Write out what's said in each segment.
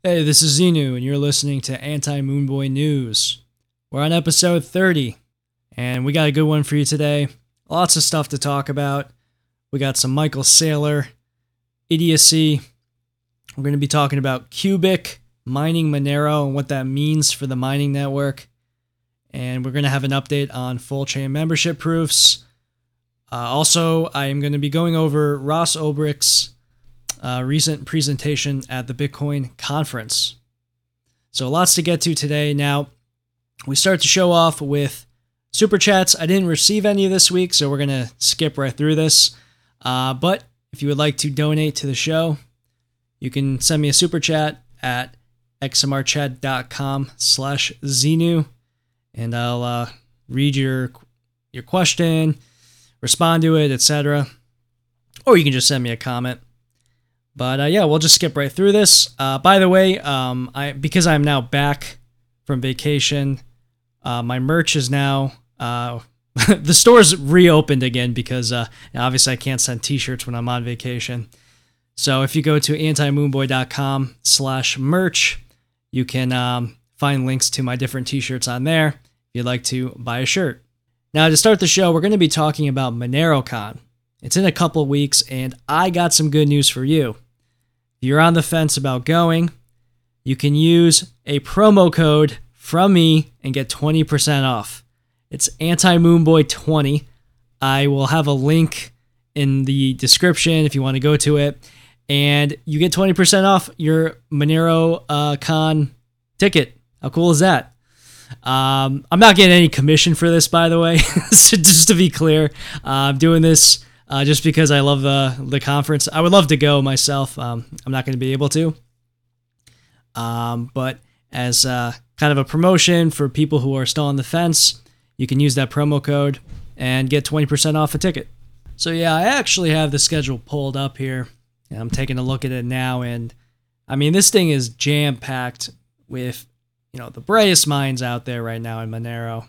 Hey, this is Xenu, and you're listening to Anti-Moonboy News. We're on episode 30, and we got a good one for you today. Lots of stuff to talk about. We got some Michael Saylor, idiocy. We're going to be talking about Cubic, mining Monero, and what that means for the mining network. And we're going to have an update on full chain membership proofs. Also, I am going to be going over Ross Ulbricht's recent presentation at the Bitcoin conference. So lots to get to today. Now, we start the show off with Super Chats. I didn't receive any this week, so we're going to skip right through this. But if you would like to donate to the show, you can send me a Super Chat at xmrchat.com/Xenu, and I'll read your question, respond to it, etc. Or you can just send me a comment. But yeah, we'll just skip right through this. By the way, because I'm now back from vacation, my merch is now the store's reopened again because obviously I can't send t-shirts when I'm on vacation. So if you go to antimoonboy.com/merch, you can find links to my different t-shirts on there if you'd like to buy a shirt. Now, to start the show, we're going to be talking about MoneroCon. It's in a couple weeks, and I got some good news for you. If you're on the fence about going, you can use a promo code from me and get 20% off. It's AntiMoonboy20. I will have a link in the description if you want to go to it. And you get 20% off your MoneroCon ticket. How cool is that? I'm not getting any commission for this, by the way. So just to be clear, I'm doing this just because I love the conference. I would love to go myself. I'm not going to be able to. But as kind of a promotion for people who are still on the fence, you can use that promo code and get 20% off a ticket. So yeah, I actually have the schedule pulled up here. And I'm taking a look at it now, and I mean, this thing is jam-packed with, the brightest minds out there right now in Monero.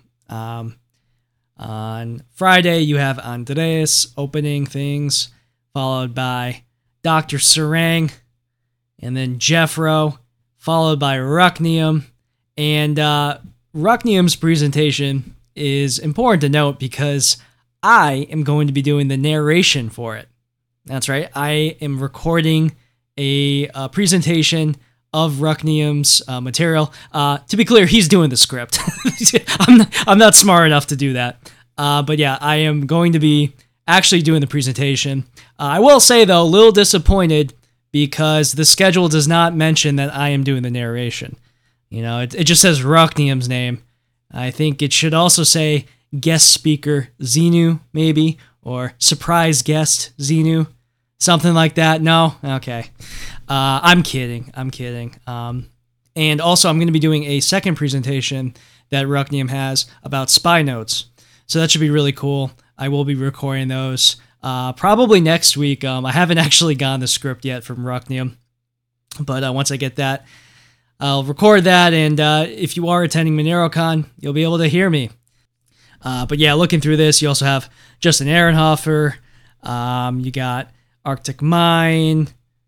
On Friday, you have Andreas opening things, followed by Dr. Sarang, and then Jeffro, followed by Rucknium. And Rucknium's presentation is important to note because I am going to be doing the narration for it. That's right. I am recording a presentation of Rucknium's material. To be clear, he's doing the script. I'm not smart enough to do that. But yeah, I am going to be actually doing the presentation. I will say, though, a little disappointed because the schedule does not mention that I am doing the narration. It just says Rucknium's name. I think it should also say guest speaker Xenu, maybe, or surprise guest Xenu, something like that. No? Okay. I'm kidding. And also, I'm going to be doing a second presentation that Rucknium has about spy nodes. So that should be really cool. I will be recording those probably next week. I haven't actually gotten the script yet from Rucknium, but once I get that, I'll record that. And if you are attending MoneroCon, you'll be able to hear me. But yeah, looking through this, you also have Justin Ehrenhofer. You got Arctic Mine.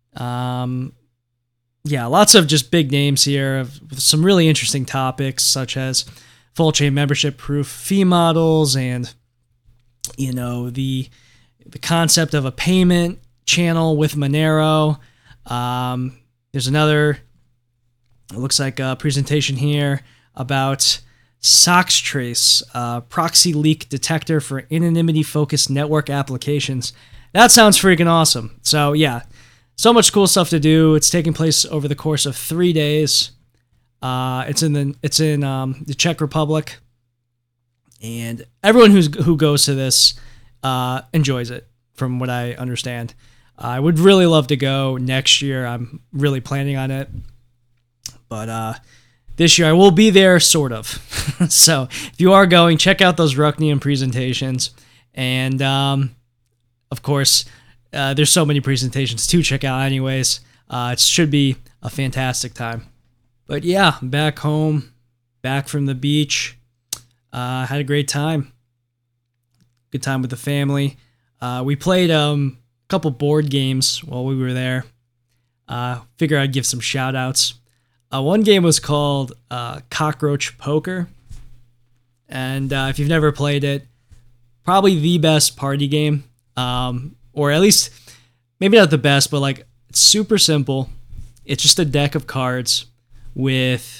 Yeah, lots of just big names here with some really interesting topics such as full chain membership proof fee models and, the concept of a payment channel with Monero. There's another, it looks like a presentation here about Soxtrace, proxy leak detector for anonymity-focused network applications. That sounds freaking awesome. So yeah, so much cool stuff to do. It's taking place over the course of 3 days. It's in the Czech Republic, and everyone who goes to this enjoys it, from what I understand. I would really love to go next year. I'm really planning on it, but this year I will be there, sort of. So if you are going, check out those Rucknium presentations, and of course, there's so many presentations to check out anyways. It should be a fantastic time. But yeah, back home, back from the beach. Had a great time. Good time with the family. We played a couple board games while we were there. Figure I'd give some shout outs. One game was called Cockroach Poker. And if you've never played it, probably the best party game. Or at least, maybe not the best, but like it's super simple. It's just a deck of cards with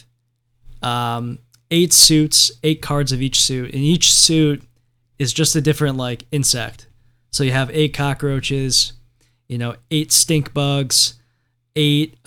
8 suits, 8 cards of each suit. And each suit is just a different like insect. So you have 8 cockroaches, 8 stink bugs, 8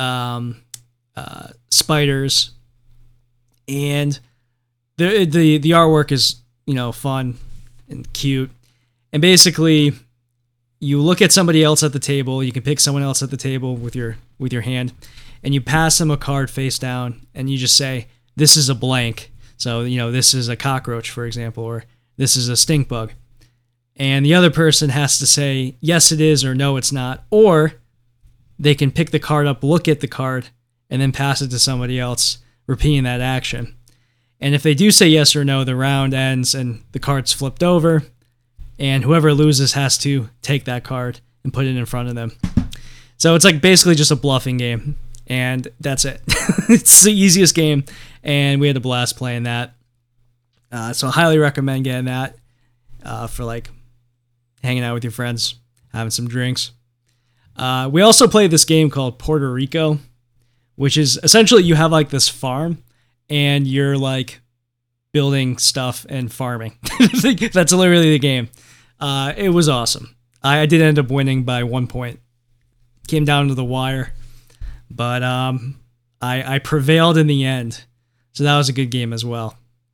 spiders, and the artwork is fun and cute. And basically, you look at somebody else at the table. You can pick someone else at the table with your hand, and you pass them a card face down, and you just say, "This is a blank." So this is a cockroach, for example, or this is a stink bug. And the other person has to say, yes, it is, or no, it's not. Or they can pick the card up, look at the card, and then pass it to somebody else, repeating that action. And if they do say yes or no, the round ends and the card's flipped over, and whoever loses has to take that card and put it in front of them. So it's like basically just a bluffing game, and that's it. It's the easiest game, and we had a blast playing that. So I highly recommend getting that for like hanging out with your friends, having some drinks. We also played this game called Puerto Rico, which is essentially you have like this farm and you're like building stuff and farming. That's literally the game. It was awesome. I did end up winning by 1 point. Came down to the wire, but I prevailed in the end. So that was a good game as well.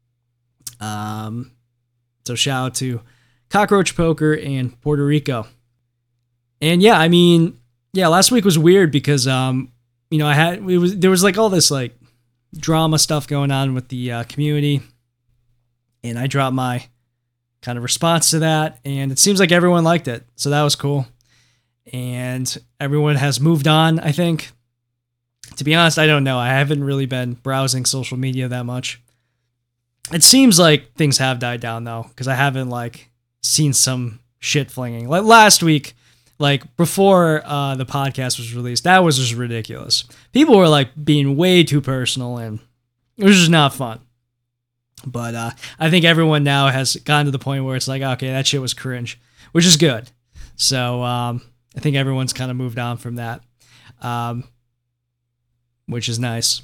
So shout out to Cockroach Poker and Puerto Rico. And last week was weird because there was like all this like drama stuff going on with the community, and I dropped my kind of response to that, and it seems like everyone liked it, so that was cool. And everyone has moved on, I think. To be honest, I don't know. I haven't really been browsing social media that much. It seems like things have died down though, because I haven't like seen some shit flinging. Like last week, like before the podcast was released, that was just ridiculous. People were like being way too personal, and it was just not fun. But I think everyone now has gotten to the point where it's like, okay, that shit was cringe, which is good. So I think everyone's kind of moved on from that, which is nice.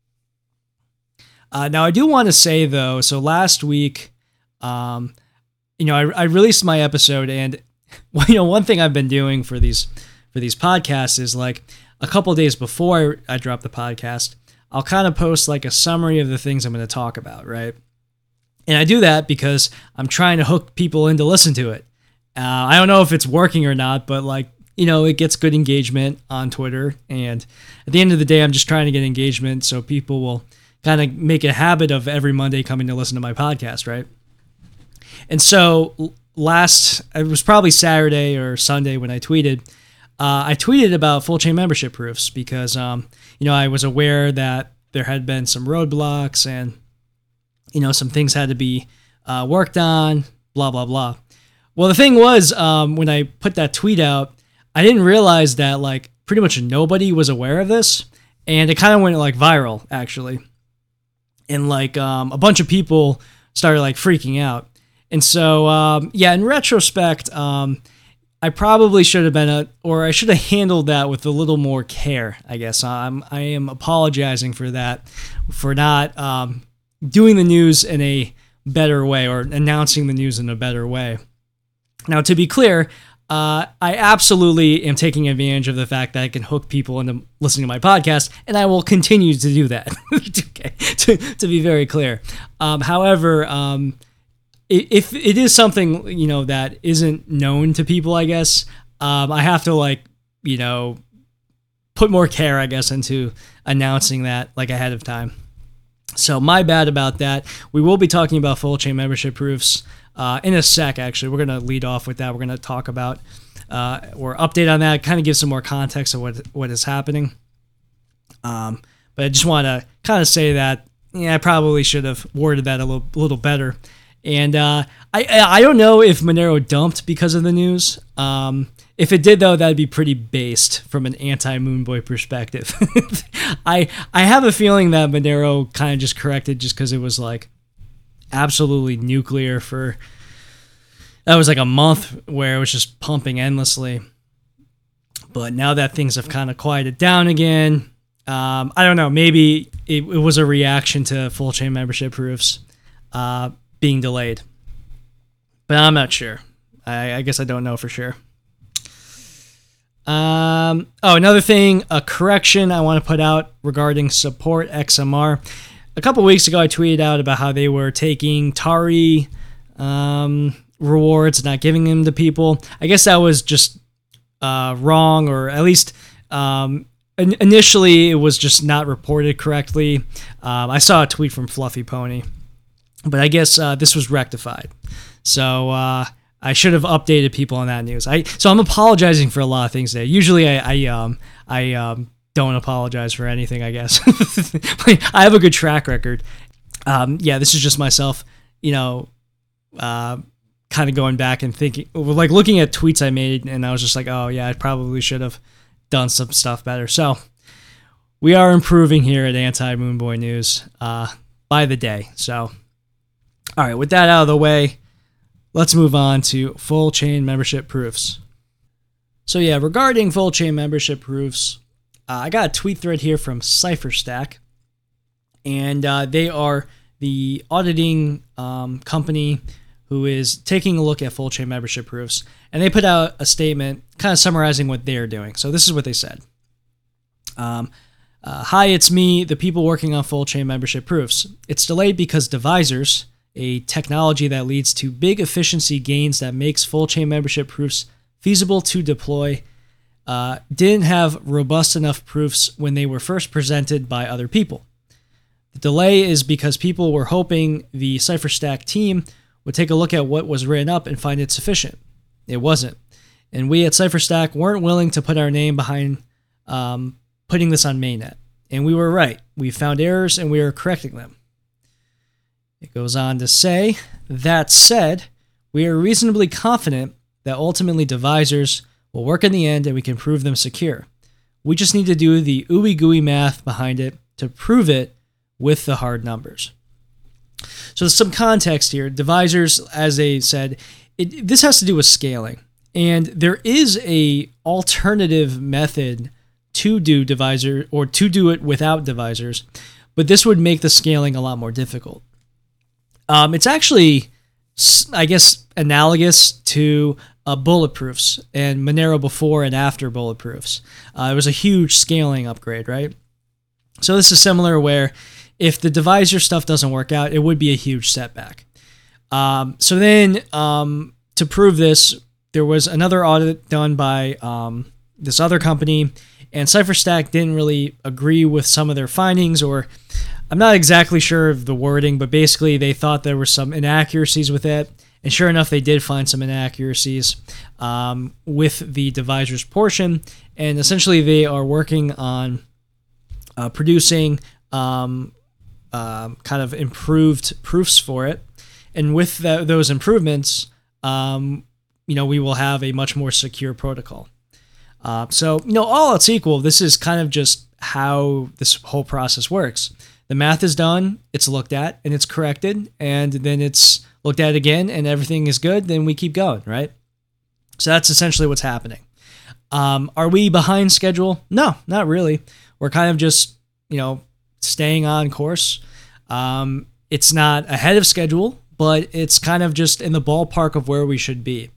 Now, I do want to say, though, so last week, I released my episode, and one thing I've been doing for these podcasts is like a couple days before I drop the podcast, I'll kind of post like a summary of the things I'm going to talk about, right? And I do that because I'm trying to hook people in to listen to it. I don't know if it's working or not, but like, it gets good engagement on Twitter. And at the end of the day, I'm just trying to get engagement so people will kind of make a habit of every Monday coming to listen to my podcast, right? And so it was probably Saturday or Sunday when I tweeted about full chain membership proofs because, I was aware that there had been some roadblocks and, some things had to be worked on, blah, blah, blah. Well, the thing was, when I put that tweet out, I didn't realize that like pretty much nobody was aware of this, and it kind of went like viral actually. And like a bunch of people started like freaking out. And so, in retrospect, I probably should have been I should have handled that with a little more care, I guess. I am apologizing for that, for not doing the news in a better way or announcing the news in a better way. Now, to be clear, I absolutely am taking advantage of the fact that I can hook people into listening to my podcast, and I will continue to do that. Okay, to be very clear. However, if it is something that isn't known to people, I guess I have to put more care, I guess, into announcing that like ahead of time. So my bad about that. We will be talking about full chain membership proofs in a sec. Actually, we're going to lead off with that. We're going to talk about or update on that, kind of give some more context of what is happening. But I just want to kind of say that I probably should have worded that a little better. And I don't know if Monero dumped because of the news. If it did, though, that'd be pretty based from an anti-Moonboy perspective. I have a feeling that Monero kind of just corrected just because it was like absolutely nuclear for that was like a month where it was just pumping endlessly. But now that things have kind of quieted down again, I don't know. Maybe it was a reaction to full chain membership proofs being delayed, but I'm not sure. I guess I don't know for sure. Another thing, a correction I want to put out regarding support XMR. A couple weeks ago, I tweeted out about how they were taking Tari rewards, not giving them to people. I guess that was just wrong, or at least initially it was just not reported correctly. I saw a tweet from Fluffy Pony, but I guess this was rectified. So I should have updated people on that news. So I'm apologizing for a lot of things today. Usually I don't apologize for anything, I guess. I have a good track record. This is just myself, kind of going back and thinking, like looking at tweets I made, and I was just like, oh yeah, I probably should have done some stuff better. So we are improving here at Anti-Moonboy News by the day. So, all right, with that out of the way, let's move on to full chain membership proofs. So yeah, regarding full chain membership proofs, I got a tweet thread here from CipherStack, and they are the auditing company who is taking a look at full chain membership proofs, and they put out a statement kind of summarizing what they're doing. So this is what they said. Hi, it's me, the people working on full chain membership proofs. It's delayed because Devisors, a technology that leads to big efficiency gains that makes full chain membership proofs feasible to deploy, didn't have robust enough proofs when they were first presented by other people. The delay is because people were hoping the CipherStack team would take a look at what was written up and find it sufficient. It wasn't. And we at CipherStack weren't willing to put our name behind putting this on mainnet. And we were right. We found errors and we are correcting them. It goes on to say, that said, we are reasonably confident that ultimately Devisors will work in the end and we can prove them secure. We just need to do the ooey gooey math behind it to prove it with the hard numbers. So there's some context here. Devisors, as they said, this has to do with scaling. And there is a alternative method to do Devisor, or to do it without Devisors, but this would make the scaling a lot more difficult. It's actually, I guess, analogous to bulletproofs and Monero before and after bulletproofs. It was a huge scaling upgrade, right? So this is similar where if the Devisor stuff doesn't work out, it would be a huge setback. So then to prove this, there was another audit done by this other company, and CipherStack didn't really agree with some of their findings, or I'm not exactly sure of the wording, but basically they thought there were some inaccuracies with it. And sure enough, they did find some inaccuracies with the Devisors portion. And essentially they are working on producing kind of improved proofs for it. And with those improvements, we will have a much more secure protocol. So all else equal, this is kind of just how this whole process works. The math is done, it's looked at, and it's corrected, and then it's looked at again, and everything is good, then we keep going, right? So that's essentially what's happening. Are we behind schedule? No, not really. We're kind of just, staying on course. It's not ahead of schedule, but it's kind of just in the ballpark of where we should be.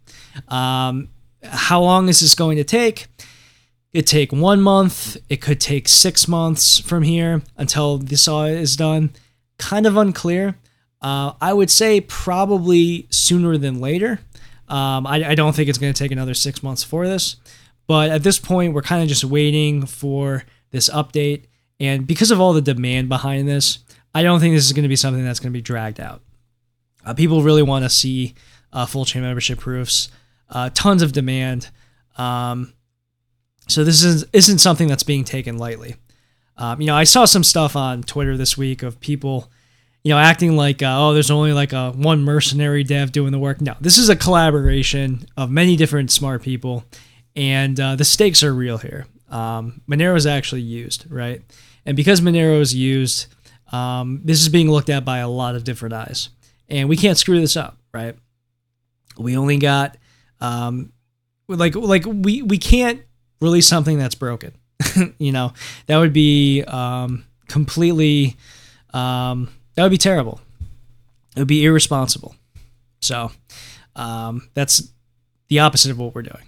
How long is this going to take? It could take 1 month. It could take 6 months from here until this all is done. Kind of unclear. I would say probably sooner than later. I don't think it's going to take another 6 months for this. But at this point, we're kind of just waiting for this update. And because of all the demand behind this, I don't think this is going to be something that's going to be dragged out. People really want to see full chain membership proofs. Tons of demand. So this isn't something that's being taken lightly. I saw some stuff on Twitter this week of people, acting like, there's only like one mercenary dev doing the work. No, this is a collaboration of many different smart people. And the stakes are real here. Monero is actually used, right? And because Monero is used, this is being looked at by a lot of different eyes. And we can't screw this up, right? We only got, we can't release something that's broken. That would be completely, that would be terrible. It would be irresponsible. So that's the opposite of what we're doing.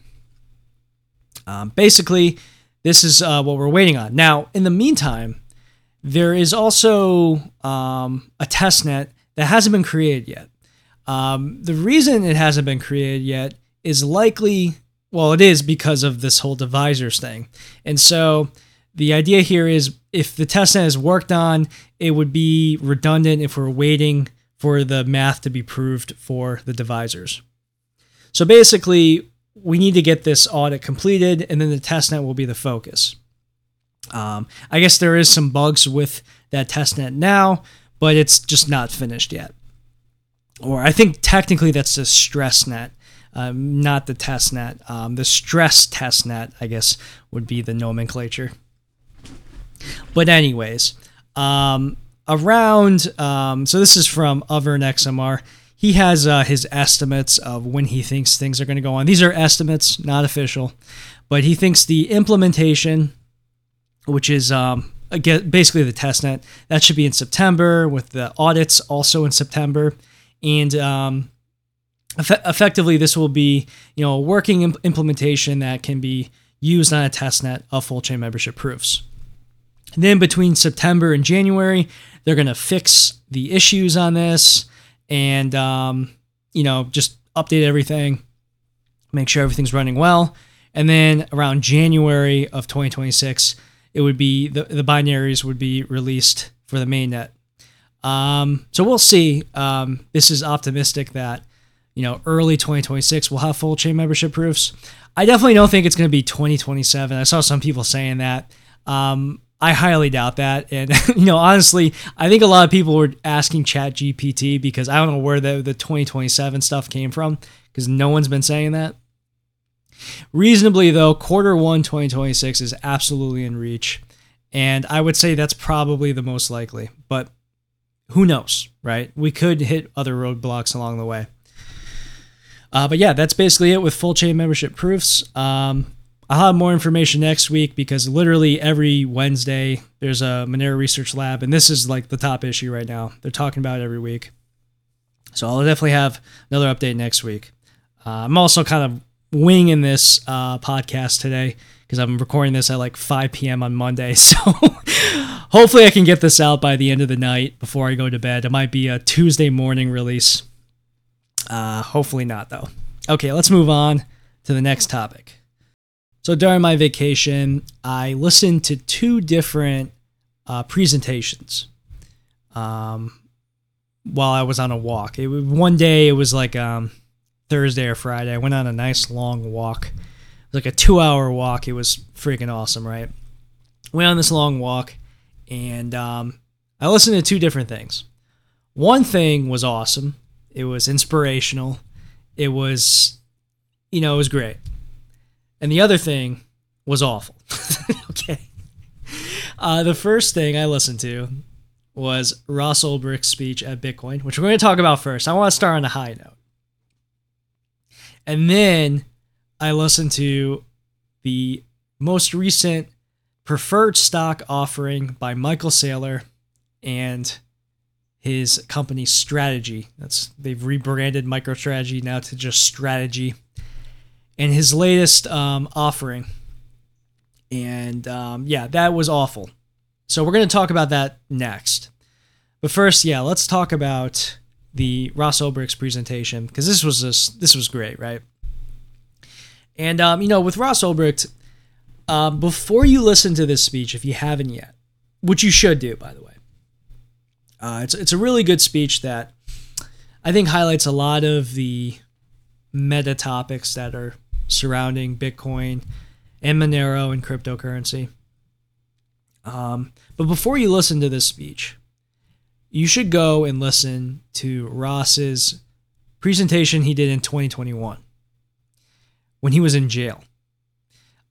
Basically, this is what we're waiting on. Now, in the meantime, there is also a testnet that hasn't been created yet. The reason it hasn't been created yet is likely, well, it is because of this whole divisors thing. And so the idea here is if the testnet is worked on, it would be redundant if we're waiting for the math to be proved for the divisors. So basically, we need to get this audit completed, and then the testnet will be the focus. I guess there is some bugs with that testnet now, but it's just not finished yet. Or I think technically that's the stress net, not the testnet. The stress testnet, I guess, would be the nomenclature. But anyways, so this is from UvernXMR. He has his estimates of when he thinks things are going to go on. These are estimates, not official, but he thinks the implementation, which is again basically the testnet, that should be in September, with the audits also in September, and effectively this will be a working implementation that can be used on a testnet of full chain membership proofs. And then between September and January, they're going to fix the issues on this and, just update everything, make sure everything's running well. And then around January of 2026, it would be the binaries would be released for the mainnet. So we'll see. This is optimistic that, early 2026 we'll have full chain membership proofs. I definitely don't think it's going to be 2027. I saw some people saying that. I highly doubt that. And, honestly, I think a lot of people were asking ChatGPT because I don't know where the 2027 stuff came from because no one's been saying that. Reasonably, though, Q1 2026 is absolutely in reach. And I would say that's probably the most likely. But who knows, right? We could hit other roadblocks along the way. But yeah, that's basically it with full chain membership proofs. I'll have more information next week because literally every Wednesday there's a Monero Research Lab, and this is like the top issue right now. They're talking about it every week. So I'll definitely have another update next week. I'm also kind of winging this podcast today because I'm recording this at like 5 p.m. on Monday. So hopefully I can get this out by the end of the night before I go to bed. It might be a Tuesday morning release. Hopefully not, though. Okay, let's move on to the next topic. So during my vacation, I listened to two different presentations while I was on a walk. One day, it was like Thursday or Friday. I went on a nice long walk. It was like a 2-hour walk. It was freaking awesome, right? Went on this long walk, and I listened to two different things. One thing was awesome. It was inspirational. It was, it was great. And the other thing was awful. Okay. The first thing I listened to was Ross Ulbricht's speech at Bitcoin, which we're going to talk about first. I want to start on a high note. And then I listened to the most recent preferred stock offering by Michael Saylor and his company Strategy. They've rebranded MicroStrategy now to just Strategy. And his latest offering. And that was awful. So we're going to talk about that next. But first, let's talk about the Ross Ulbricht's presentation because this was great, right? And with Ross Ulbricht, before you listen to this speech, if you haven't yet, which you should do, by the way, it's a really good speech that I think highlights a lot of the meta topics that are surrounding Bitcoin and Monero and cryptocurrency. But before you listen to this speech, you should go and listen to Ross's presentation he did in 2021 when he was in jail.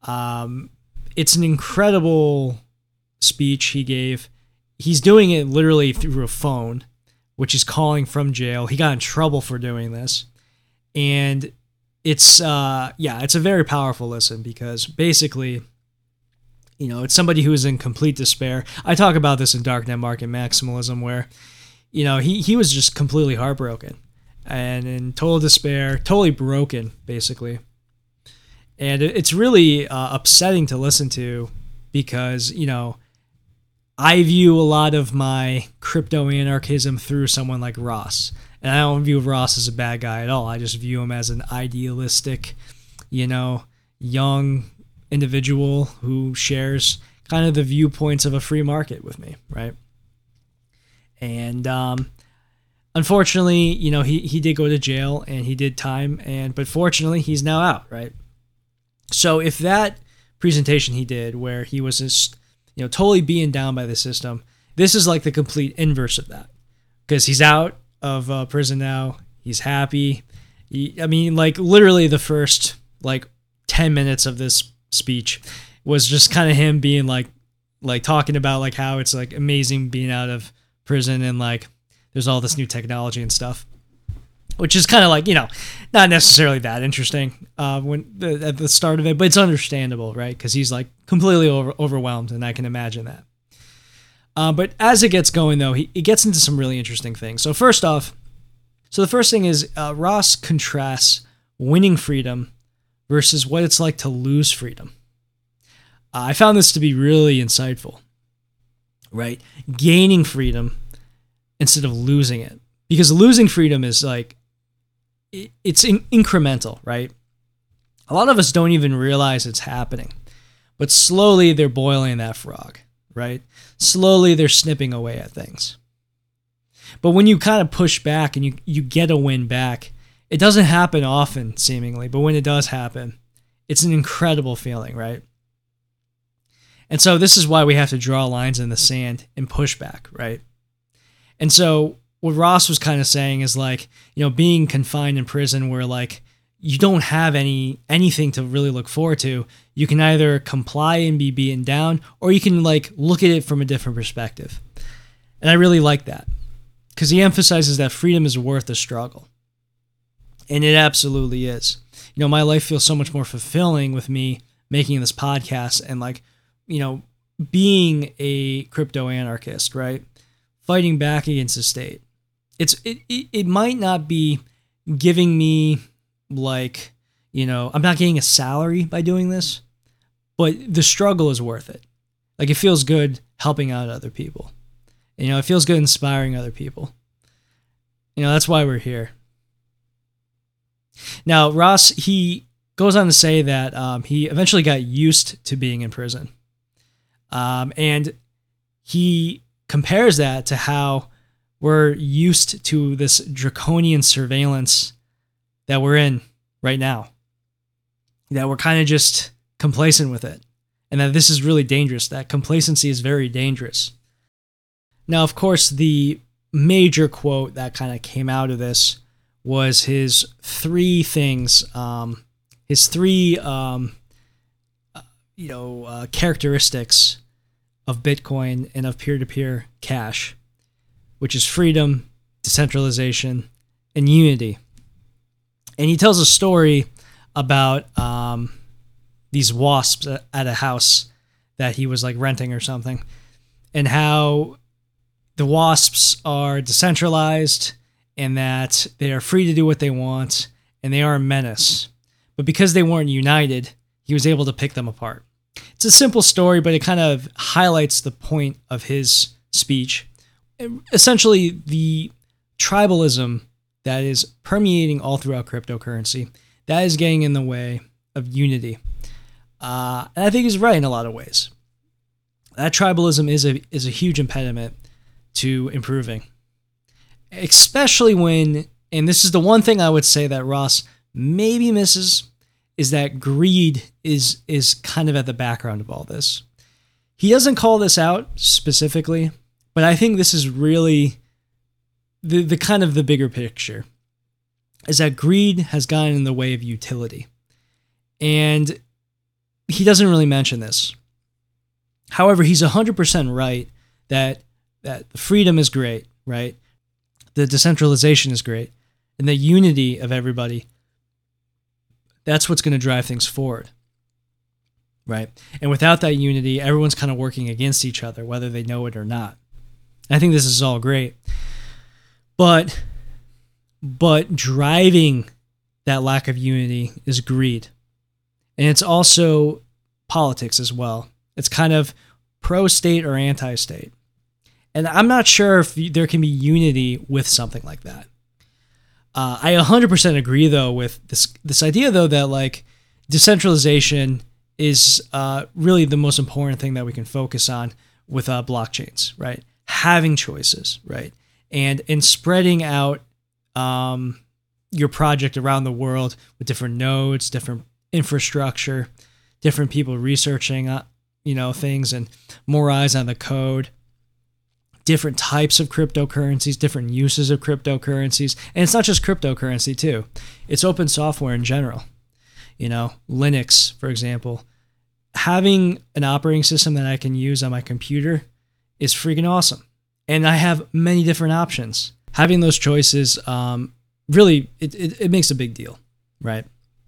It's an incredible speech he gave. He's doing it literally through a phone, which he's calling from jail. He got in trouble for doing this. And it's a very powerful listen because basically, it's somebody who is in complete despair. I talk about this in Darknet Market Maximalism where, he was just completely heartbroken and in total despair, totally broken, basically. And it's really upsetting to listen to because, I view a lot of my crypto anarchism through someone like Ross. And I don't view Ross as a bad guy at all. I just view him as an idealistic, young individual who shares kind of the viewpoints of a free market with me, right? And unfortunately, he did go to jail and he did time, but fortunately, he's now out, right? So if that presentation he did where he was just, totally being down by the system, this is like the complete inverse of that because he's out of prison now. He's happy. Literally the first 10 minutes of this speech was just kind of him being like talking about how it's amazing being out of prison and there's all this new technology and stuff, which is kind of not necessarily that interesting at the start of it, but it's understandable, right? Because he's completely overwhelmed, and I can imagine that. But as it gets going, though, it gets into some really interesting things. So first off, the first thing is Ross contrasts winning freedom versus what it's like to lose freedom. I found this to be really insightful, right? Gaining freedom instead of losing it. Because losing freedom is it's incremental, right? A lot of us don't even realize it's happening. But slowly they're boiling that frog, right? Slowly they're snipping away at things. But when you kind of push back and you get a win back, it doesn't happen often, seemingly. But when it does happen, it's an incredible feeling, right? And so this is why we have to draw lines in the sand and push back, right? And so what Ross was kind of saying is being confined in prison where you don't have anything to really look forward to. You can either comply and be beaten down, or you can look at it from a different perspective. And I really like that because he emphasizes that freedom is worth the struggle. And it absolutely is. My life feels so much more fulfilling with me making this podcast and being a crypto anarchist, right? Fighting back against the state. It might not be giving me I'm not getting a salary by doing this, but the struggle is worth it. It feels good helping out other people. It feels good inspiring other people. That's why we're here. Now, Ross, he goes on to say that he eventually got used to being in prison. And he compares that to how we're used to this draconian surveillance that we're in right now, that we're kind of just complacent with it, and that this is really dangerous, that complacency is very dangerous. Now, of course, the major quote that kind of came out of this was his three things, characteristics of Bitcoin and of peer-to-peer cash, which is freedom, decentralization, and unity. And he tells a story about these wasps at a house that he was renting or something, and how the wasps are decentralized and that they are free to do what they want and they are a menace. But because they weren't united, he was able to pick them apart. It's a simple story, but it kind of highlights the point of his speech. Essentially, the tribalism that is permeating all throughout cryptocurrency, that is getting in the way of unity. And I think he's right in a lot of ways. That tribalism is a huge impediment to improving. Especially when, and this is the one thing I would say that Ross maybe misses, is that greed is kind of at the background of all this. He doesn't call this out specifically, but I think this is really the kind of the bigger picture, is that greed has gotten in the way of utility. And he doesn't really mention this. However, he's 100% right that freedom is great, right? The decentralization is great. And the unity of everybody, that's what's going to drive things forward, right? And without that unity, everyone's kind of working against each other, whether they know it or not. I think this is all great. But driving that lack of unity is greed. And it's also politics as well. It's kind of pro-state or anti-state. And I'm not sure if there can be unity with something like that. I 100% agree, though, with this idea, though, that like decentralization is really the most important thing that we can focus on with blockchains, right? Having choices, right? And spreading out your project around the world with different nodes, different infrastructure, different people researching, things, and more eyes on the code. Different types of cryptocurrencies, different uses of cryptocurrencies. And it's not just cryptocurrency too. It's open software in general. Linux, for example. Having an operating system that I can use on my computer is freaking awesome. And I have many different options. Having those choices, really, it makes a big deal, right?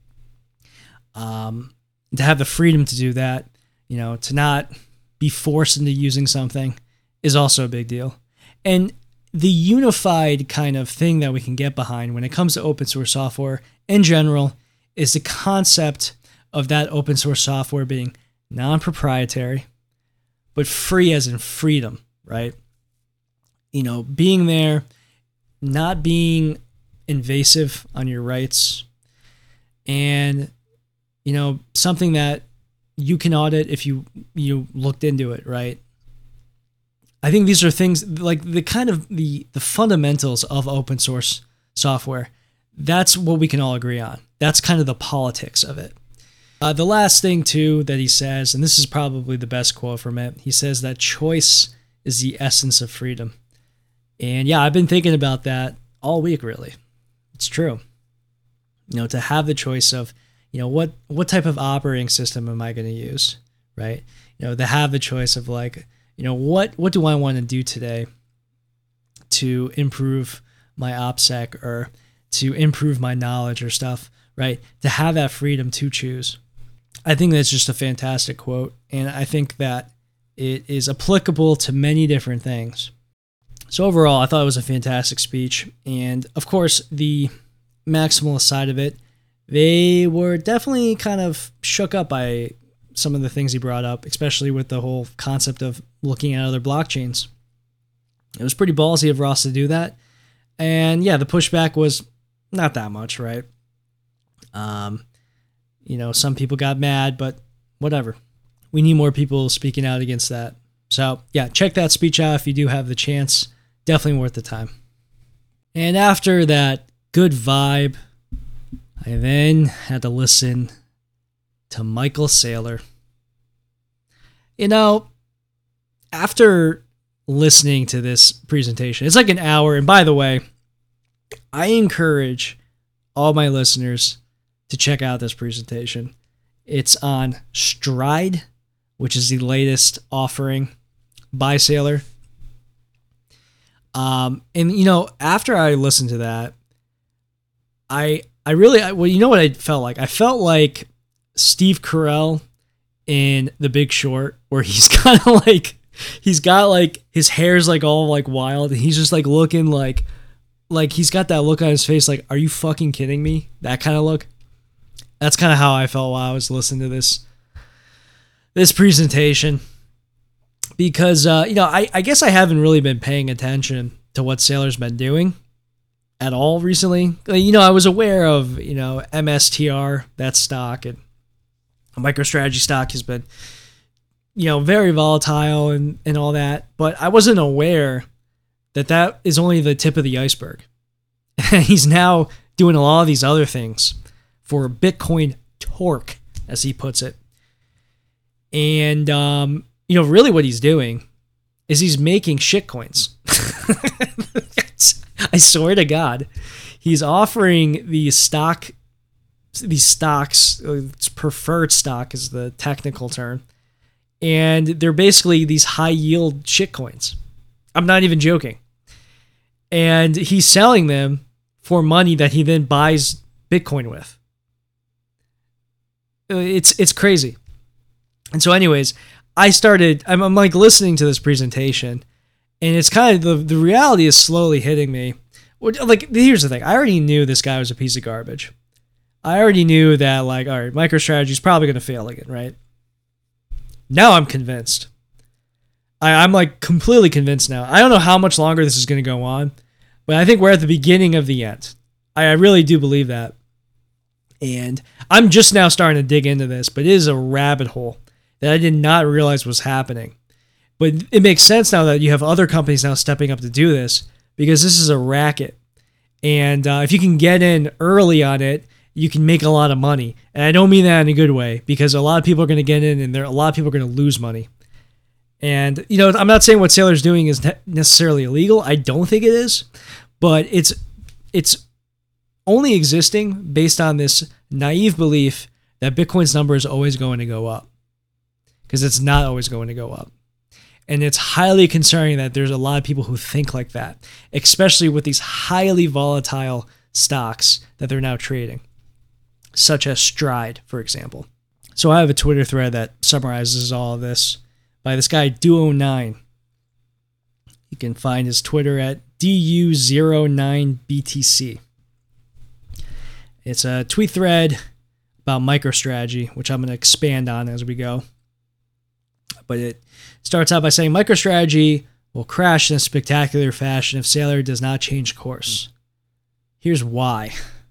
To have the freedom to do that, to not be forced into using something is also a big deal. And the unified kind of thing that we can get behind when it comes to open source software in general is the concept of that open source software being non-proprietary, but free as in freedom, right? Being there, not being invasive on your rights, and, something that you can audit if you looked into it, right? I think these are things like the fundamentals of open source software. That's what we can all agree on. That's kind of the politics of it. The last thing too that he says, and this is probably the best quote from it, he says that choice is the essence of freedom. And yeah, I've been thinking about that all week, really. It's true. To have the choice of, what type of operating system am I going to use, right? To have the choice of like, what do I want to do today to improve my OPSEC or to improve my knowledge or stuff, right? To have that freedom to choose. I think that's just a fantastic quote. And I think that it is applicable to many different things. So overall, I thought it was a fantastic speech. And of course, the maximalist side of it, they were definitely kind of shook up by some of the things he brought up, especially with the whole concept of looking at other blockchains. It was pretty ballsy of Ross to do that. And yeah, the pushback was not that much, right? Some people got mad, but whatever. We need more people speaking out against that. So yeah, check that speech out if you do have the chance. Definitely worth the time. And after that good vibe, I then had to listen to Michael Saylor. After listening to this presentation, it's like an hour. And by the way, I encourage all my listeners to check out this presentation. It's on Stride, which is the latest offering by Saylor. After I listened to that, I what I felt like? I felt like Steve Carell in The Big Short, where he's kind of like, he's got like his hair's like all like wild, and he's just like looking like he's got that look on his face like, are you fucking kidding me? That kind of look. That's kind of how I felt while I was listening to this presentation. Because I guess I haven't really been paying attention to what Saylor's been doing at all recently. I was aware of MSTR, that stock, and MicroStrategy stock has been very volatile and all that, but I wasn't aware that is only the tip of the iceberg. He's now doing a lot of these other things for Bitcoin torque, as he puts it. And really what he's doing is he's making shitcoins. I swear to God, he's offering these stock these stocks. It's preferred stock is the technical term, and they're basically these high yield shitcoins. I'm not even joking. And he's selling them for money that he then buys Bitcoin with. It's crazy. And so anyways, I'm like listening to this presentation, and it's kind of the reality is slowly hitting me. Like, here's the thing. I already knew this guy was a piece of garbage. I already knew that, like, all right, MicroStrategy is probably going to fail again, right? Now I'm convinced. I'm like completely convinced now. I don't know how much longer this is going to go on, but I think we're at the beginning of the end. I really do believe that. And I'm just now starting to dig into this, but it is a rabbit hole that I did not realize was happening. But it makes sense now that you have other companies now stepping up to do this, because this is a racket. And if you can get in early on it, you can make a lot of money. And I don't mean that in a good way, because a lot of people are going to get in and a lot of people are going to lose money. And, you know, I'm not saying what Saylor's doing is necessarily illegal. I don't think it is. But it's only existing based on this naive belief that Bitcoin's number is always going to go up. Because it's not always going to go up. And it's highly concerning that there's a lot of people who think like that, especially with these highly volatile stocks that they're now trading, such as Stride, for example. So I have a Twitter thread that summarizes all of this by this guy, Duo9. You can find his Twitter at DU09BTC. It's a tweet thread about MicroStrategy, which I'm going to expand on as we go. But it starts out by saying MicroStrategy will crash in a spectacular fashion if Saylor does not change course. Here's why.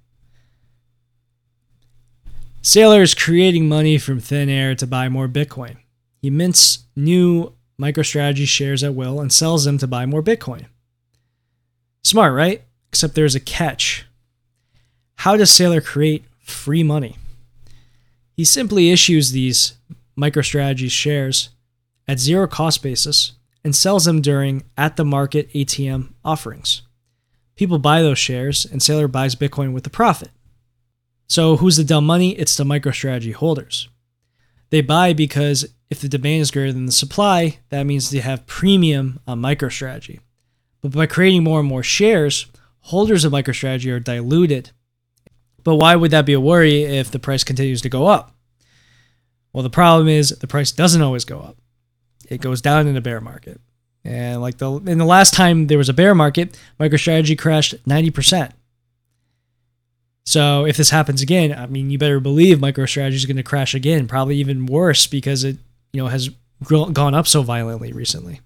Saylor is creating money from thin air to buy more Bitcoin. He mints new MicroStrategy shares at will and sells them to buy more Bitcoin. Smart, right? Except there's a catch. How does Saylor create free money? He simply issues these MicroStrategy shares at zero cost basis and sells them during at-the-market ATM offerings. People buy those shares, and Saylor buys Bitcoin with the profit. So who's the dumb money? It's the MicroStrategy holders. They buy because if the demand is greater than the supply, that means they have premium on MicroStrategy. But by creating more and more shares, holders of MicroStrategy are diluted. But why would that be a worry if the price continues to go up? Well, the problem is the price doesn't always go up. It goes down in a bear market. And like in the last time there was a bear market, MicroStrategy crashed 90%. So if this happens again, I mean, you better believe MicroStrategy is going to crash again, probably even worse because it, has gone up so violently recently.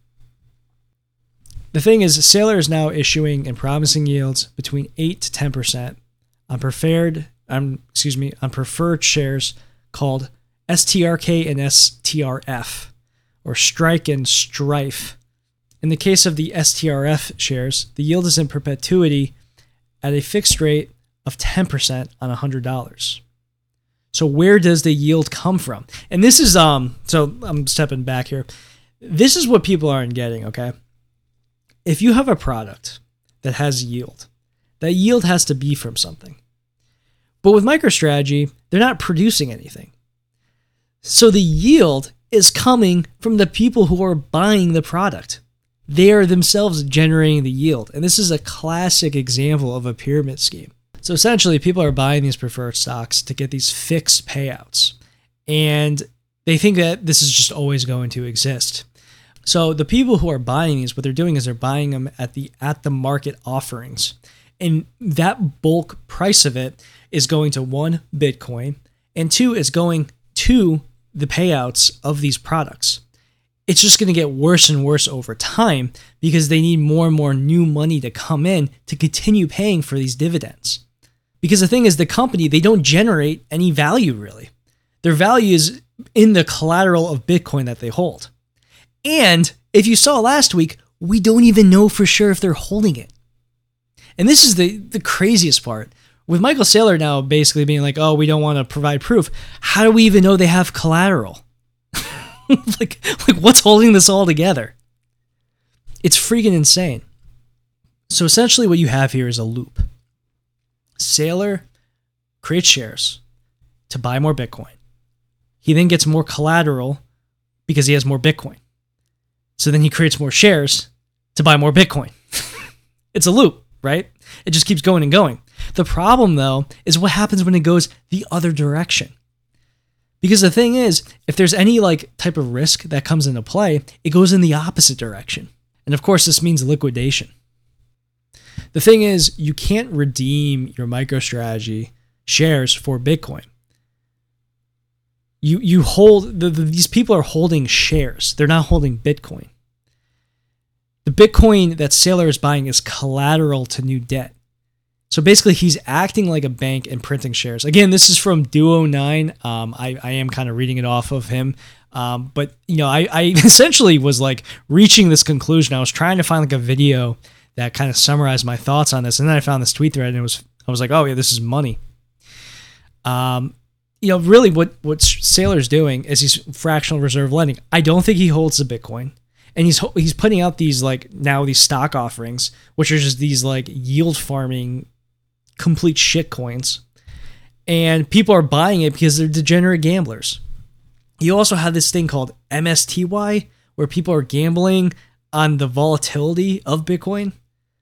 The thing is, Saylor is now issuing and promising yields between 8 to 10% on preferred shares called STRK and STRF, or Strike and Strife. In the case of the STRF shares, the yield is in perpetuity at a fixed rate of 10% on $100. So where does the yield come from? And this is, so I'm stepping back here. This is what people aren't getting, okay? If you have a product that has yield, that yield has to be from something. But with MicroStrategy, they're not producing anything. So the yield is coming from the people who are buying the product. They are themselves generating the yield. And this is a classic example of a pyramid scheme. So essentially, people are buying these preferred stocks to get these fixed payouts. And they think that this is just always going to exist. So the people who are buying these, what they're doing is they're buying them at the market offerings. And that bulk price of it is going to, one, Bitcoin, and two, is going to the payouts of these products. It's just going to get worse and worse over time because they need more and more new money to come in to continue paying for these dividends. Because the thing is, the company, they don't generate any value really. Their value is in the collateral of Bitcoin that they hold. And if you saw last week, we don't even know for sure if they're holding it. And this is the craziest part. With Michael Saylor now basically being like, oh, we don't want to provide proof. How do we even know they have collateral? like what's holding this all together? It's freaking insane. So essentially what you have here is a loop. Saylor creates shares to buy more Bitcoin. He then gets more collateral because he has more Bitcoin. So then he creates more shares to buy more Bitcoin. It's a loop, right? It just keeps going and going. The problem, though, is what happens when it goes the other direction. Because the thing is, if there's any like type of risk that comes into play, it goes in the opposite direction. And of course, this means liquidation. The thing is, you can't redeem your MicroStrategy shares for Bitcoin. You hold, these people are holding shares. They're not holding Bitcoin. The Bitcoin that Saylor is buying is collateral to new debt. So basically, he's acting like a bank and printing shares. Again, this is from Duo9. I am kind of reading it off of him. But, you know, I essentially was like reaching this conclusion. I was trying to find like a video that kind of summarized my thoughts on this. And then I found this tweet thread and I was like, oh yeah, this is money. You know, really what Saylor's doing is he's fractional reserve lending. I don't think he holds the Bitcoin. And he's putting out these like now these stock offerings, which are just these like yield farming complete shit coins. And people are buying it because they're degenerate gamblers. You also have this thing called MSTY, where people are gambling on the volatility of Bitcoin.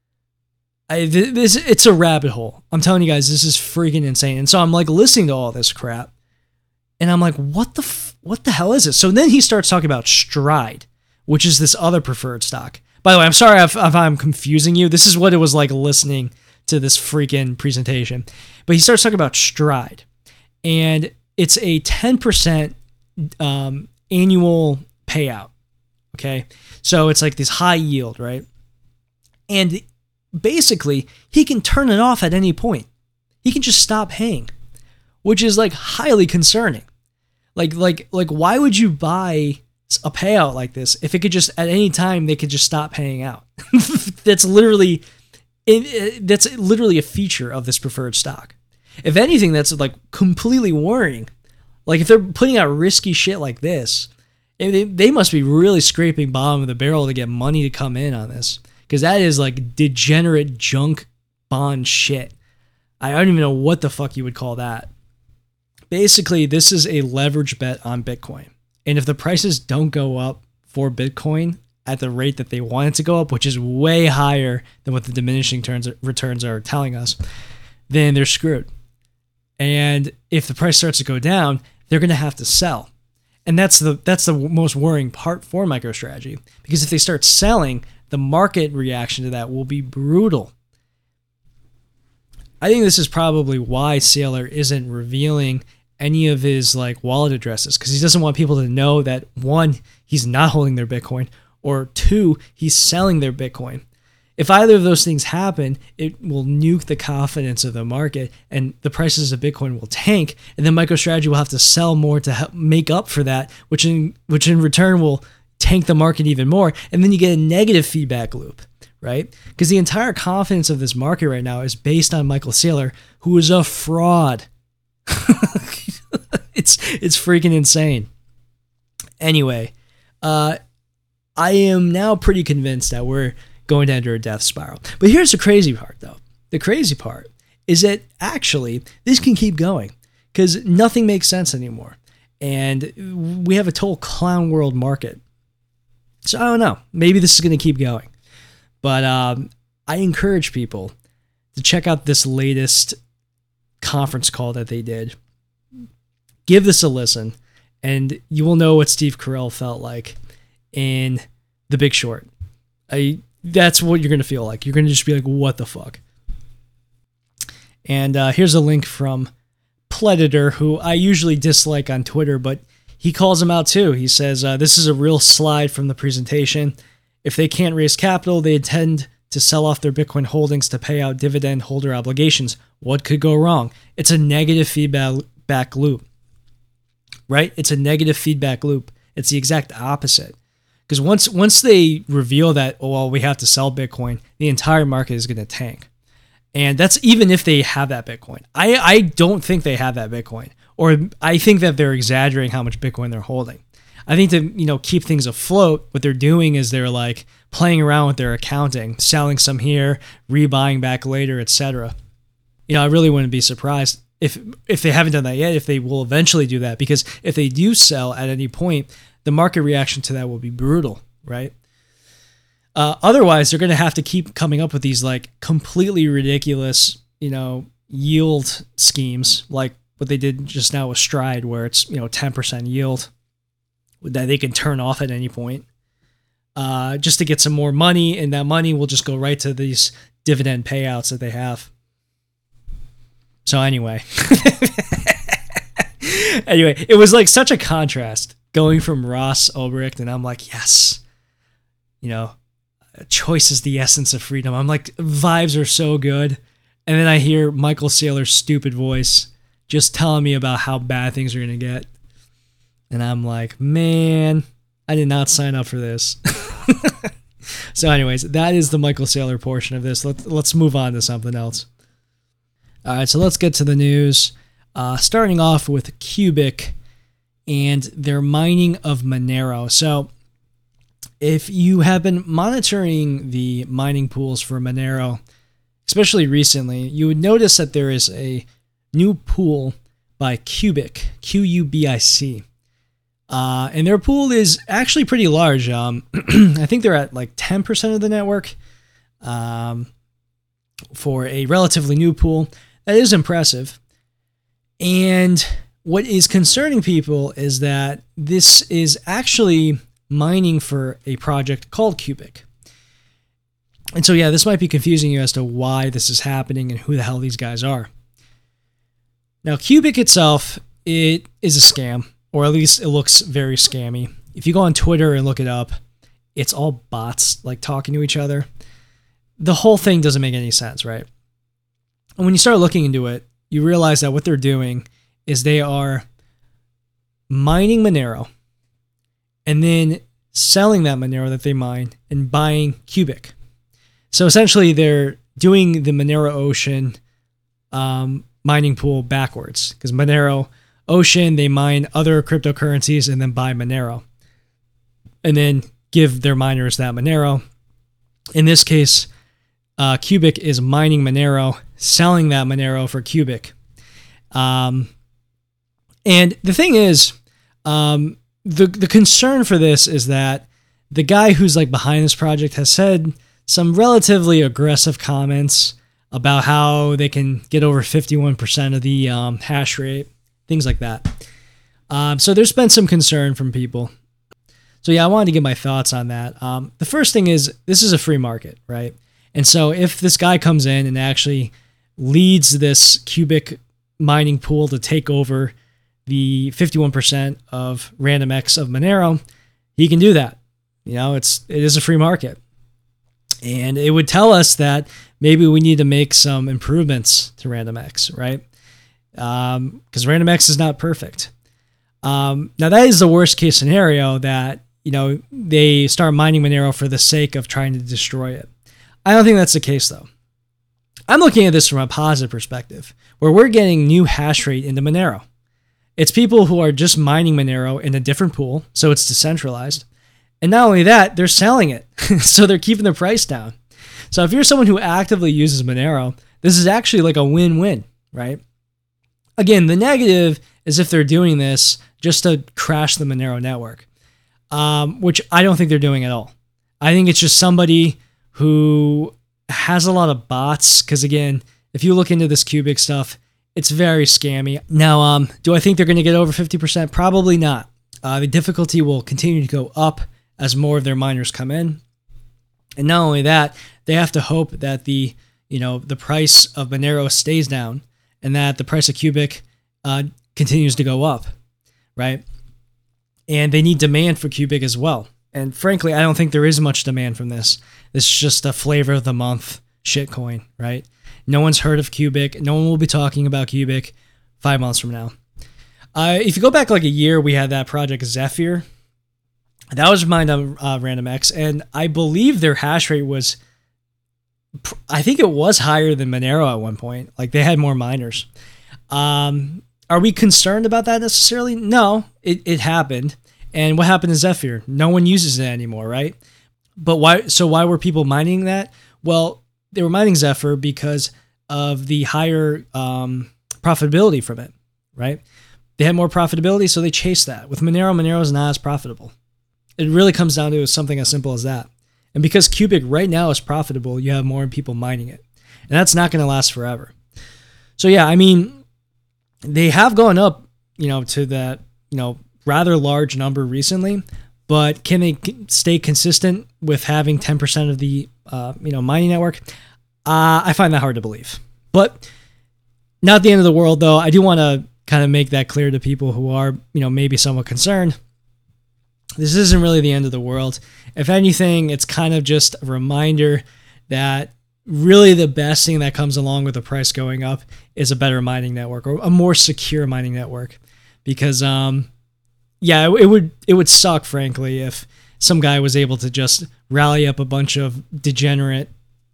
It's a rabbit hole. I'm telling you guys, this is freaking insane. And so I'm like listening to all this crap, and I'm like, what the hell is this? So then he starts talking about Stride, which is this other preferred stock. By the way, I'm sorry if I'm confusing you. This is what it was like listening to this freaking presentation. But he starts talking about Stride, and it's a 10% annual payout. Okay, so it's like this high yield, right? And basically, he can turn it off at any point. He can just stop paying, which is like highly concerning. Like why would you buy a payout like this if it could just at any time they could just stop paying out? That's literally a feature of this preferred stock. If anything, that's like completely worrying. Like if they're putting out risky shit like this, they must be really scraping bottom of the barrel to get money to come in on this. Because that is like degenerate junk bond shit. I don't even know what the fuck you would call that. Basically, this is a leverage bet on Bitcoin. And if the prices don't go up for Bitcoin at the rate that they want it to go up, which is way higher than what the diminishing returns are telling us, then they're screwed. And if the price starts to go down, they're going to have to sell. And that's the most worrying part for MicroStrategy. Because if they start selling, the market reaction to that will be brutal. I think this is probably why Saylor isn't revealing any of his like wallet addresses, because he doesn't want people to know that, one, he's not holding their Bitcoin, or two, he's selling their Bitcoin. If either of those things happen, it will nuke the confidence of the market, and the prices of Bitcoin will tank, and then MicroStrategy will have to sell more to help make up for that, which in return will tank the market even more, and then you get a negative feedback loop, right? Because the entire confidence of this market right now is based on Michael Saylor, who is a fraud. It's freaking insane. Anyway, I am now pretty convinced that we're going to enter a death spiral. But here's the crazy part, though. The crazy part is that actually this can keep going because nothing makes sense anymore, and we have a total clown world market. So I don't know. Maybe this is going to keep going. But I encourage people to check out this latest conference call that they did. Give this a listen, and you will know what Steve Carell felt like in The Big Short. That's what you're going to feel like. You're going to just be like, what the fuck? And here's a link from Predator, who I usually dislike on Twitter, but he calls him out too. He says, this is a real slide from the presentation. If they can't raise capital, they intend to sell off their Bitcoin holdings to pay out dividend holder obligations. What could go wrong? It's a negative feedback loop, right? It's a negative feedback loop. It's the exact opposite. Because once they reveal that, oh, well, we have to sell Bitcoin, the entire market is going to tank. And that's even if they have that Bitcoin. I don't think they have that Bitcoin. Or I think that they're exaggerating how much Bitcoin they're holding. I think to keep things afloat, what they're doing is they're like playing around with their accounting, selling some here, rebuying back later, etc. I really wouldn't be surprised if they haven't done that yet, if they will eventually do that, because if they do sell at any point, the market reaction to that will be brutal, right? Otherwise, they're going to have to keep coming up with these like completely ridiculous, yield schemes, like what they did just now with Stride, where it's 10% yield that they can turn off at any point, just to get some more money, and that money will just go right to these dividend payouts that they have. So anyway, it was like such a contrast going from Ross Ulbricht, and I'm like, yes, choice is the essence of freedom. I'm like, vibes are so good. And then I hear Michael Saylor's stupid voice just telling me about how bad things are going to get. And I'm like, man, I did not sign up for this. So anyways, that is the Michael Saylor portion of this. Let's move on to something else. All right, so let's get to the news. Starting off with Cubic and their mining of Monero. So if you have been monitoring the mining pools for Monero, especially recently, you would notice that there is a new pool by Cubic, Q-U-B-I-C. And their pool is actually pretty large. I think they're at like 10% of the network for a relatively new pool. That is impressive. And what is concerning people is that this is actually mining for a project called Cubic. And so, yeah, this might be confusing you as to why this is happening and who the hell these guys are. Now, Cubic itself, it is a scam, or at least it looks very scammy. If you go on Twitter and look it up, it's all bots like talking to each other. The whole thing doesn't make any sense, right? And when you start looking into it, you realize that what they're doing is they are mining Monero and then selling that Monero that they mine and buying Cubic. So essentially, they're doing the Monero Ocean mining pool backwards, because Monero Ocean, they mine other cryptocurrencies and then buy Monero and then give their miners that Monero. In this case, Cubic is mining Monero, selling that Monero for Cubic. And the thing is, the concern for this is that the guy who's like behind this project has said some relatively aggressive comments about how they can get over 51% of the hash rate, things like that. So there's been some concern from people. So yeah, I wanted to get my thoughts on that. The first thing is, this is a free market, right? And so if this guy comes in and actually leads this Cubic mining pool to take over the 51% of RandomX of Monero, he can do that. It is a free market. And it would tell us that maybe we need to make some improvements to RandomX, right? Because RandomX is not perfect. Now, that is the worst case scenario, that they start mining Monero for the sake of trying to destroy it. I don't think that's the case, though. I'm looking at this from a positive perspective, where we're getting new hash rate into Monero. It's people who are just mining Monero in a different pool, so it's decentralized. And not only that, they're selling it, so they're keeping the price down. So if you're someone who actively uses Monero, this is actually like a win-win, right? Again, the negative is if they're doing this just to crash the Monero network, which I don't think they're doing at all. I think it's just somebody who has a lot of bots, because again, if you look into this Cubic stuff, it's very scammy. Now, do I think they're going to get over 50%? Probably not. The difficulty will continue to go up as more of their miners come in. And not only that, they have to hope that the price of Monero stays down and that the price of Cubic continues to go up, right? And they need demand for Cubic as well. And frankly, I don't think there is much demand from this. This is just a flavor of the month shitcoin, right? No one's heard of Cubic. No one will be talking about Cubic 5 months from now. If you go back like a year, we had that project Zephyr. That was mined on RandomX, and I believe their hash rate was, I think it was higher than Monero at one point. Like, they had more miners. Are we concerned about that necessarily? No, it happened. And what happened to Zephyr? No one uses it anymore, right? But why? So why were people mining that? Well, they were mining Zephyr because of the higher profitability from it, right? They had more profitability, so they chased that. With Monero, Monero is not as profitable. It really comes down to something as simple as that. And because Cubic right now is profitable, you have more people mining it. And that's not going to last forever. So yeah, I mean, they have gone up, to that, rather large number recently, but can they stay consistent with having 10% of the, mining network? I find that hard to believe. But not the end of the world, though. I do want to kind of make that clear to people who are, maybe somewhat concerned. This isn't really the end of the world. If anything, it's kind of just a reminder that really the best thing that comes along with the price going up is a better mining network, or a more secure mining network. Because, it would suck, frankly, if some guy was able to just rally up a bunch of degenerate,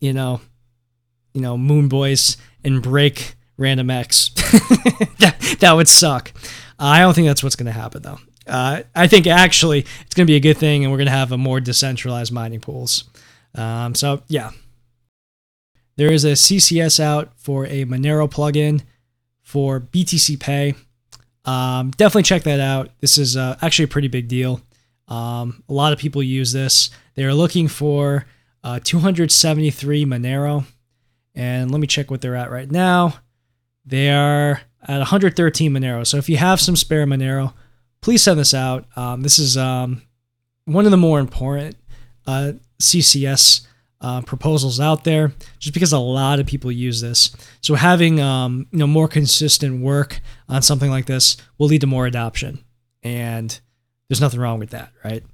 moon boys and break Random X. that would suck. I don't think that's what's going to happen, though. I think actually it's going to be a good thing, and we're going to have a more decentralized mining pools. So yeah, there is a CCS out for a Monero plugin for BTC Pay. Definitely check that out. This is actually a pretty big deal. A lot of people use this. They are looking for 273 Monero, and let me check what they're at right now. They are at 113 Monero. So if you have some spare Monero, please send this out. This is one of the more important CCS proposals out there, just because a lot of people use this. So having more consistent work on something like this will lead to more adoption, and there's nothing wrong with that, right?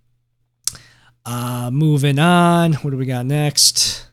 Moving on, what do we got next?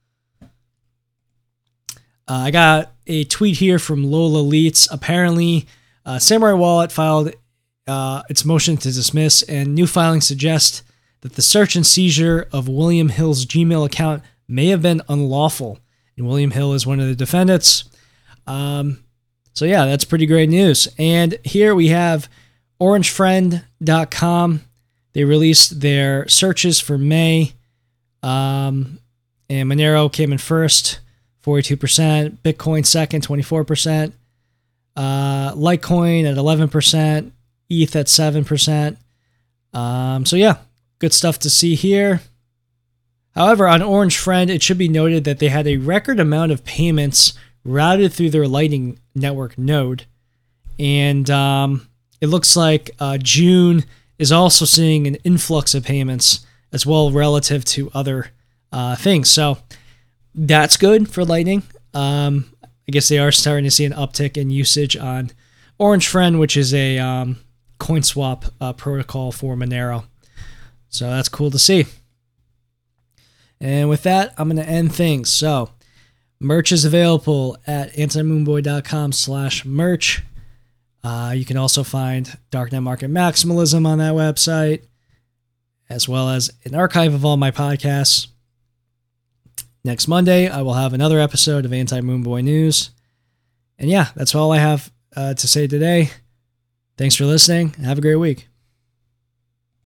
I got a tweet here from Lola Leets. Apparently, Samurai Wallet filed its motion to dismiss, and new filings suggest that the search and seizure of William Hill's Gmail account may have been unlawful, and William Hill is one of the defendants. So yeah, that's pretty great news. And here we have orangefriend.com. They released their searches for May, and Monero came in first, 42%, Bitcoin second, 24%, Litecoin at 11%, ETH at 7%. So yeah, good stuff to see here. However, on Orange Friend, it should be noted that they had a record amount of payments routed through their Lightning Network node. And it looks like June is also seeing an influx of payments as well relative to other things. So that's good for Lightning. I guess they are starting to see an uptick in usage on Orange Friend, which is a CoinSwap protocol for Monero. So that's cool to see. And with that, I'm going to end things. So merch is available at antimoonboy.com/merch. You can also find Darknet Market Maximalism on that website, as well as an archive of all my podcasts. Next Monday, I will have another episode of Anti-Moonboy News. And yeah, that's all I have to say today. Thanks for listening. Have a great week.